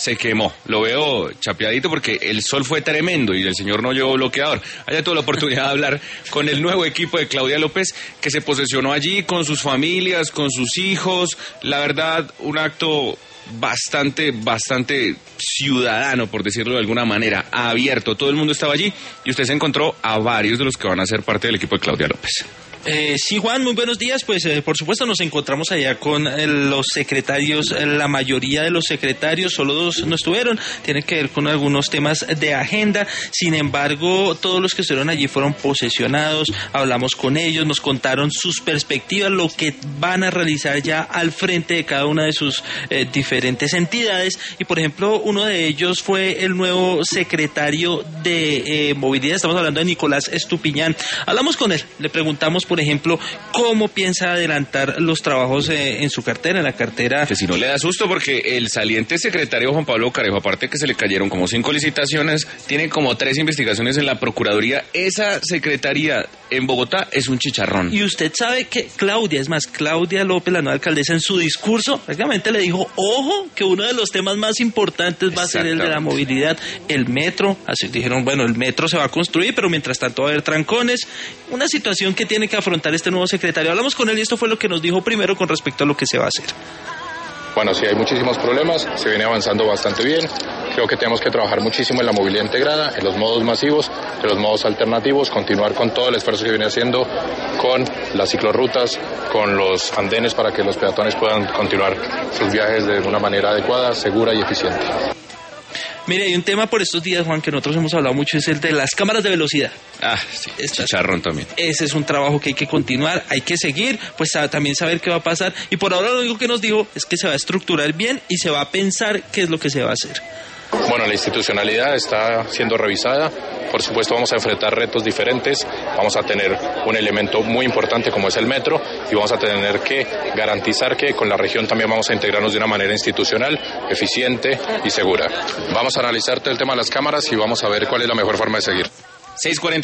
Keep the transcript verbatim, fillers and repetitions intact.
se quemó. Lo veo chapeadito porque el sol fue tremendo y el señor no llevó bloqueador. Haya tuvo la oportunidad de hablar con el nuevo equipo de Claudia López, que se posesionó allí con sus familias, con sus hijos. La verdad, un acto bastante, bastante ciudadano, por decirlo de alguna manera, abierto. Todo el mundo estaba allí y usted se encontró a varios de los que van a ser parte del equipo de Claudia López. Eh, sí, Juan, muy buenos días. Pues eh, por supuesto nos encontramos allá con eh, los secretarios, eh, la mayoría de los secretarios, solo dos no estuvieron, tiene que ver con algunos temas de agenda. Sin embargo, todos los que estuvieron allí fueron posesionados, hablamos con ellos, nos contaron sus perspectivas, lo que van a realizar ya al frente de cada una de sus eh, diferentes entidades. Y por ejemplo, uno de ellos fue el nuevo secretario de eh, movilidad, estamos hablando de Nicolás Estupiñán. Hablamos con él, le preguntamos por ejemplo, cómo piensa adelantar los trabajos eh, en su cartera, en la cartera. Que si no le da susto porque el saliente secretario Juan Pablo Carejo, aparte que se le cayeron como cinco licitaciones, tiene como tres investigaciones en la Procuraduría. Esa secretaría en Bogotá es un chicharrón. Y usted sabe que Claudia, es más, Claudia López, la nueva alcaldesa, en su discurso prácticamente le dijo, ojo, que uno de los temas más importantes va a ser el de la movilidad, el metro. Así dijeron, bueno, el metro se va a construir, pero mientras tanto va a haber trancones. Una situación que tiene que afrontar este nuevo secretario. Hablamos con él y esto fue lo que nos dijo primero con respecto a lo que se va a hacer. Bueno, sí, hay muchísimos problemas, se viene avanzando bastante bien. Creo que tenemos que trabajar muchísimo en la movilidad integrada, en los modos masivos, en los modos alternativos, continuar con todo el esfuerzo que viene haciendo con las ciclorrutas, con los andenes para que los peatones puedan continuar sus viajes de una manera adecuada, segura y eficiente. Mire, hay un tema por estos días, Juan, que nosotros hemos hablado mucho, es el de las cámaras de velocidad. Ah, sí, Estas, chicharrón también. Ese es un trabajo que hay que continuar, hay que seguir, pues a, también saber qué va a pasar. Y por ahora lo único que nos dijo es que se va a estructurar bien y se va a pensar qué es lo que se va a hacer. Bueno, la institucionalidad está siendo revisada. Por supuesto vamos a enfrentar retos diferentes, vamos a tener un elemento muy importante como es el metro y vamos a tener que garantizar que con la región también vamos a integrarnos de una manera institucional, eficiente y segura. Vamos a analizar todo el tema de las cámaras y vamos a ver cuál es la mejor forma de seguir. seis cuarenta